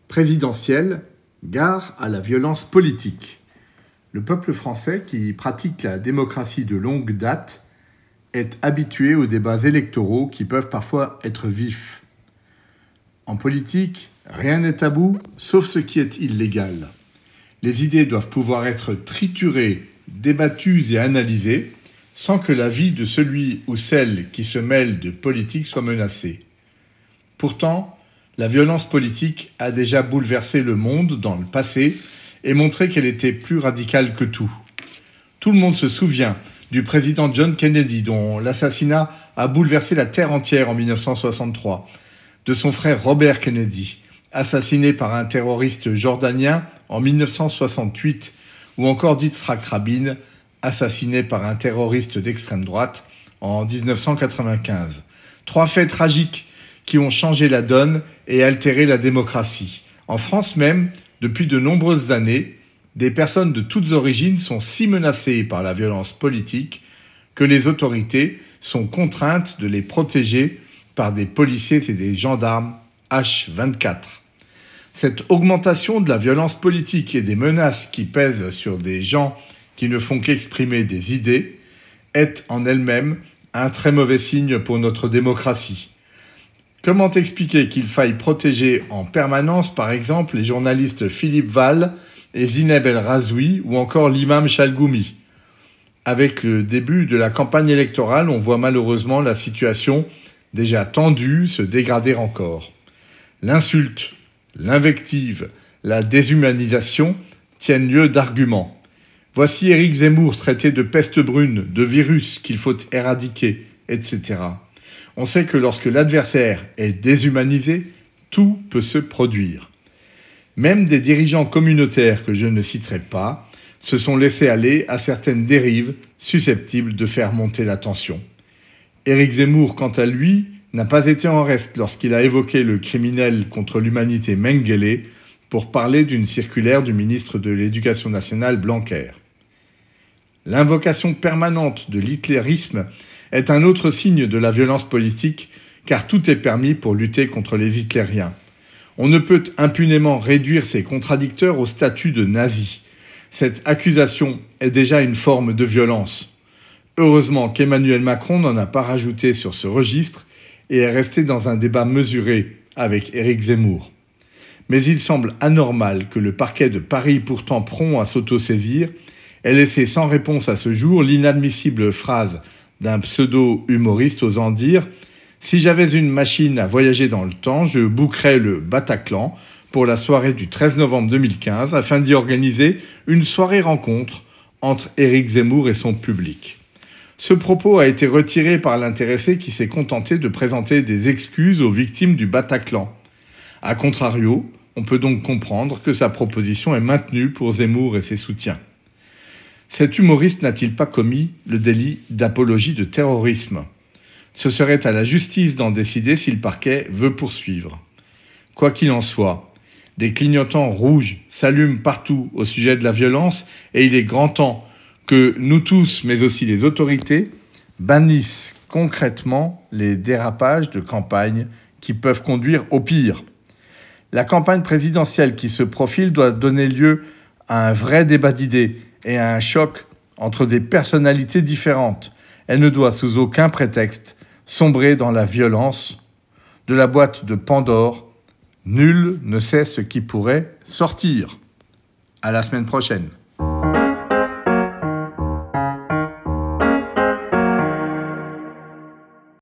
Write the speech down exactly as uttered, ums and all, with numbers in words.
présidentielle, gare à la violence politique. Le peuple français, qui pratique la démocratie de longue date, est habitué aux débats électoraux qui peuvent parfois être vifs. En politique, rien n'est tabou, sauf ce qui est illégal. Les idées doivent pouvoir être triturées, débattues et analysées, sans que la vie de celui ou celle qui se mêle de politique soit menacée. Pourtant, la violence politique a déjà bouleversé le monde dans le passé et montré qu'elle était plus radicale que tout. Tout le monde se souvient du président John Kennedy, dont l'assassinat a bouleversé la terre entière en dix-neuf cent soixante-trois, de son frère Robert Kennedy, assassiné par un terroriste jordanien en dix-neuf cent soixante-huit, ou encore d'Yitzhak Rabin, assassiné par un terroriste d'extrême droite en dix-neuf cent quatre-vingt-quinze. Trois faits tragiques qui ont changé la donne et altéré la démocratie. En France même, depuis de nombreuses années, des personnes de toutes origines sont si menacées par la violence politique que les autorités sont contraintes de les protéger par des policiers et des gendarmes H vingt-quatre. Cette augmentation de la violence politique et des menaces qui pèsent sur des gens qui ne font qu'exprimer des idées est en elle-même un très mauvais signe pour notre démocratie. Comment expliquer qu'il faille protéger en permanence, par exemple, les journalistes Philippe Val et Zineb El Razoui ou encore l'imam Chalgoumi? Avec le début de la campagne électorale, on voit malheureusement la situation déjà tendue se dégrader encore. L'insulte, l'invective, la déshumanisation tiennent lieu d'arguments. Voici Éric Zemmour traité de peste brune, de virus qu'il faut éradiquer, et cetera. On sait que lorsque l'adversaire est déshumanisé, tout peut se produire. Même des dirigeants communautaires que je ne citerai pas se sont laissés aller à certaines dérives susceptibles de faire monter la tension. Éric Zemmour, quant à lui, n'a pas été en reste lorsqu'il a évoqué le criminel contre l'humanité Mengele pour parler d'une circulaire du ministre de l'Éducation nationale Blanquer. L'invocation permanente de l'hitlérisme est un autre signe de la violence politique, car tout est permis pour lutter contre les hitlériens. On ne peut impunément réduire ses contradicteurs au statut de nazis. Cette accusation est déjà une forme de violence. Heureusement qu'Emmanuel Macron n'en a pas rajouté sur ce registre et est resté dans un débat mesuré avec Éric Zemmour. Mais il semble anormal que le parquet de Paris, pourtant prompt à s'autosaisir, ait laissé sans réponse à ce jour l'inadmissible phrase d'un pseudo-humoriste osant dire « Si j'avais une machine à voyager dans le temps, je bookerais le Bataclan pour la soirée du treize novembre deux mille quinze afin d'y organiser une soirée rencontre entre Éric Zemmour et son public. » Ce propos a été retiré par l'intéressé qui s'est contenté de présenter des excuses aux victimes du Bataclan. A contrario, on peut donc comprendre que sa proposition est maintenue pour Zemmour et ses soutiens. Cet humoriste n'a-t-il pas commis le délit d'apologie de terrorisme? Ce serait à la justice d'en décider si le parquet veut poursuivre. Quoi qu'il en soit, des clignotants rouges s'allument partout au sujet de la violence et il est grand temps que nous tous, mais aussi les autorités, bannissent concrètement les dérapages de campagne qui peuvent conduire au pire. La campagne présidentielle qui se profile doit donner lieu à un vrai débat d'idées et à un choc entre des personnalités différentes. Elle ne doit sous aucun prétexte sombrer dans la violence. De la boîte de Pandore, nul ne sait ce qui pourrait sortir. À la semaine prochaine.